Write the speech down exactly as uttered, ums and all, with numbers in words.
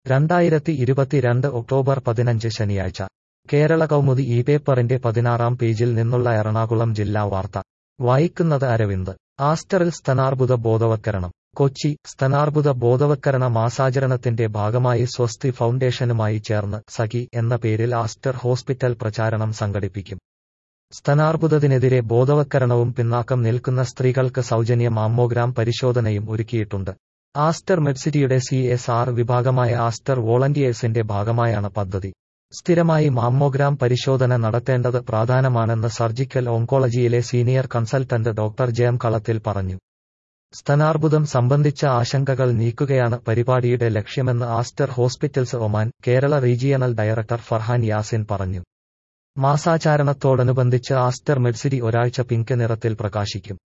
രണ്ടായിരത്തി ഇരുപത്തിരണ്ട് ഒക്ടോബർ പതിനഞ്ച് ശനിയാഴ്ച കേരള കൗമുദി ഈ പേപ്പറിന്റെ പതിനാറാം പേജിൽ നിന്നുള്ള എറണാകുളം ജില്ലാ വാർത്ത വായിക്കുന്നത് അരവിന്ദ്. ആസ്റ്ററിൽ സ്തനാർബുദ ബോധവത്കരണം. കൊച്ചി. സ്തനാർബുദ ബോധവത്കരണ മാസാചരണത്തിന്റെ ഭാഗമായി സ്വസ്തി ഫൗണ്ടേഷനുമായി ചേർന്ന് സഖി എന്ന പേരിൽ ആസ്റ്റർ ഹോസ്പിറ്റൽ പ്രചാരണം സംഘടിപ്പിക്കും. സ്തനാർബുദത്തിനെതിരെ ബോധവത്കരണവും പിന്നാക്കം നിൽക്കുന്ന സ്ത്രീകൾക്ക് സൗജന്യ മാമ്മോഗ്രാം പരിശോധനയും ഒരുക്കിയിട്ടുണ്ട്. ആസ്റ്റർ മെഡ്സിറ്റിയുടെ സി എസ് ആർ വിഭാഗമായ ആസ്റ്റർ വോളണ്ടിയേഴ്സിന്റെ ഭാഗമായാണ് പദ്ധതി. സ്ഥിരമായി മാമ്മോഗ്രാം പരിശോധന നടത്തേണ്ടത് പ്രധാനമാണെന്ന് സർജിക്കൽ ഓങ്കോളജിയിലെ senior consultant doctor Jayam Kalathil പറഞ്ഞു. സ്തനാർബുദം സംബന്ധിച്ച ആശങ്കകൾ നീക്കുകയാണ് പരിപാടിയുടെ ലക്ഷ്യമെന്ന് Aster hospitals Oman, Kerala regional director Farhan Yasin പറഞ്ഞു. മാസാചാരണത്തോടനുബന്ധിച്ച് ആസ്റ്റർ മെഡ്സിറ്റി ഒരാഴ്ച പിങ്ക് നിറത്തിൽ പ്രകാശിക്കും.